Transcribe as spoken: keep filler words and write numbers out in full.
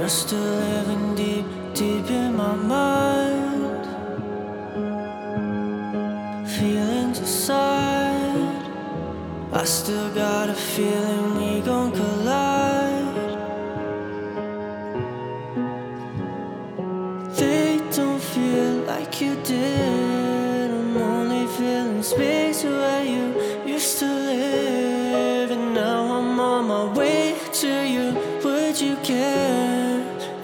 are still living deep, deep in my mind. Feelings aside, I still got a feeling we gon' collide.